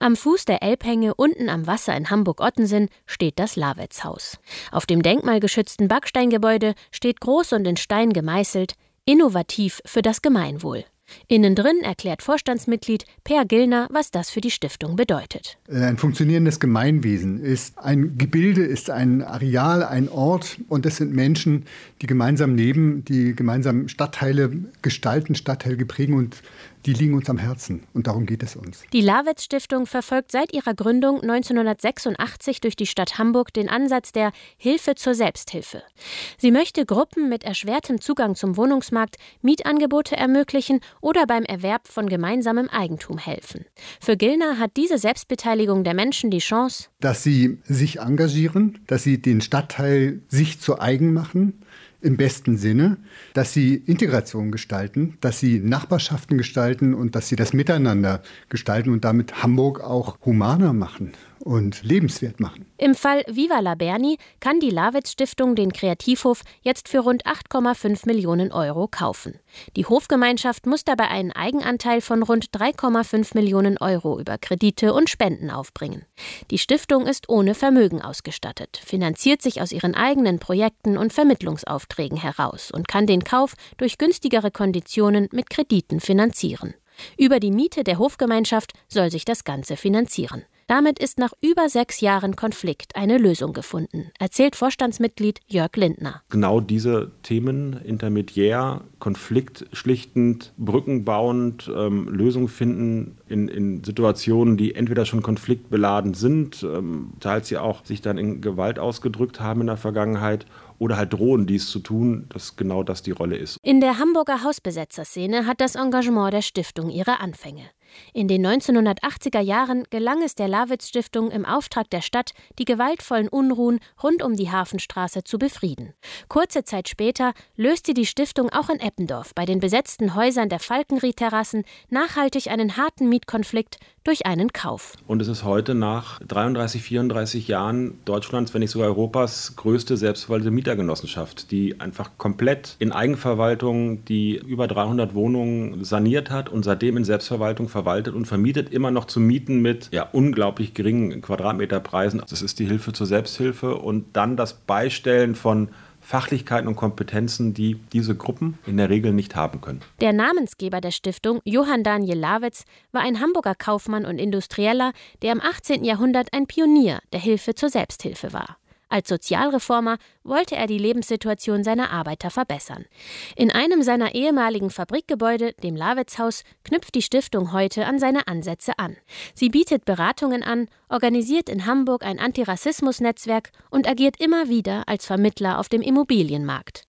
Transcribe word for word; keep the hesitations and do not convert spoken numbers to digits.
Am Fuß der Elbhänge unten am Wasser in Hamburg-Ottensen steht das Lawetzhaus. Auf dem denkmalgeschützten Backsteingebäude steht groß und in Stein gemeißelt: Innovativ für das Gemeinwohl. Innen drin erklärt Vorstandsmitglied Per Gillner, was das für die Stiftung bedeutet. Ein funktionierendes Gemeinwesen ist ein Gebilde, ist ein Areal, ein Ort, und es sind Menschen, die gemeinsam leben, die gemeinsam Stadtteile gestalten, Stadtteile prägen, und die liegen uns am Herzen, und darum geht es uns. Die Lawetz-Stiftung verfolgt seit ihrer Gründung neunzehnhundertsechsundachtzig durch die Stadt Hamburg den Ansatz der Hilfe zur Selbsthilfe. Sie möchte Gruppen mit erschwertem Zugang zum Wohnungsmarkt Mietangebote ermöglichen oder beim Erwerb von gemeinsamem Eigentum helfen. Für Gillner hat diese Selbstbeteiligung der Menschen die Chance, dass sie sich engagieren, dass sie den Stadtteil sich zu eigen machen, im besten Sinne, dass sie Integration gestalten, dass sie Nachbarschaften gestalten und dass sie das Miteinander gestalten und damit Hamburg auch humaner machen und lebenswert machen. Im Fall Viva la Berni kann die Lawetz-Stiftung den Kreativhof jetzt für rund acht Komma fünf Millionen Euro kaufen. Die Hofgemeinschaft muss dabei einen Eigenanteil von rund drei Komma fünf Millionen Euro über Kredite und Spenden aufbringen. Die Stiftung ist ohne Vermögen ausgestattet, finanziert sich aus ihren eigenen Projekten und Vermittlungsaufträgen heraus und kann den Kauf durch günstigere Konditionen mit Krediten finanzieren. Über die Miete der Hofgemeinschaft soll sich das Ganze finanzieren. Damit ist nach über sechs Jahren Konflikt eine Lösung gefunden, erzählt Vorstandsmitglied Jörg Lindner. Genau diese Themen, intermediär, konfliktschlichtend, brückenbauend, ähm, Lösungen finden in, in Situationen, die entweder schon konfliktbeladen sind, ähm, teils ja auch sich dann in Gewalt ausgedrückt haben in der Vergangenheit, oder halt drohen, dies zu tun, dass genau das die Rolle ist. In der Hamburger Hausbesetzerszene hat das Engagement der Stiftung ihre Anfänge. In den neunzehnhundertachtziger Jahren gelang es der Lawetz-Stiftung im Auftrag der Stadt, die gewaltvollen Unruhen rund um die Hafenstraße zu befrieden. Kurze Zeit später löste die Stiftung auch in Eppendorf bei den besetzten Häusern der Falkenried-Terrassen nachhaltig einen harten Mietkonflikt durch einen Kauf. Und es ist heute nach dreiunddreißig, vierunddreißig Jahren Deutschlands, wenn nicht sogar Europas, größte selbstverwaltete Mietergenossenschaft, die einfach komplett in Eigenverwaltung die über dreihundert Wohnungen saniert hat und seitdem in Selbstverwaltung verwaltet und vermietet, immer noch zu Mieten mit ja, unglaublich geringen Quadratmeterpreisen. Das ist die Hilfe zur Selbsthilfe und dann das Beistellen von Fachlichkeiten und Kompetenzen, die diese Gruppen in der Regel nicht haben können. Der Namensgeber der Stiftung, Johann Daniel Lawetz, war ein Hamburger Kaufmann und Industrieller, der im achtzehnten Jahrhundert ein Pionier der Hilfe zur Selbsthilfe war. Als Sozialreformer wollte er die Lebenssituation seiner Arbeiter verbessern. In einem seiner ehemaligen Fabrikgebäude, dem Lawetzhaus, knüpft die Stiftung heute an seine Ansätze an. Sie bietet Beratungen an, organisiert in Hamburg ein Antirassismus-Netzwerk und agiert immer wieder als Vermittler auf dem Immobilienmarkt.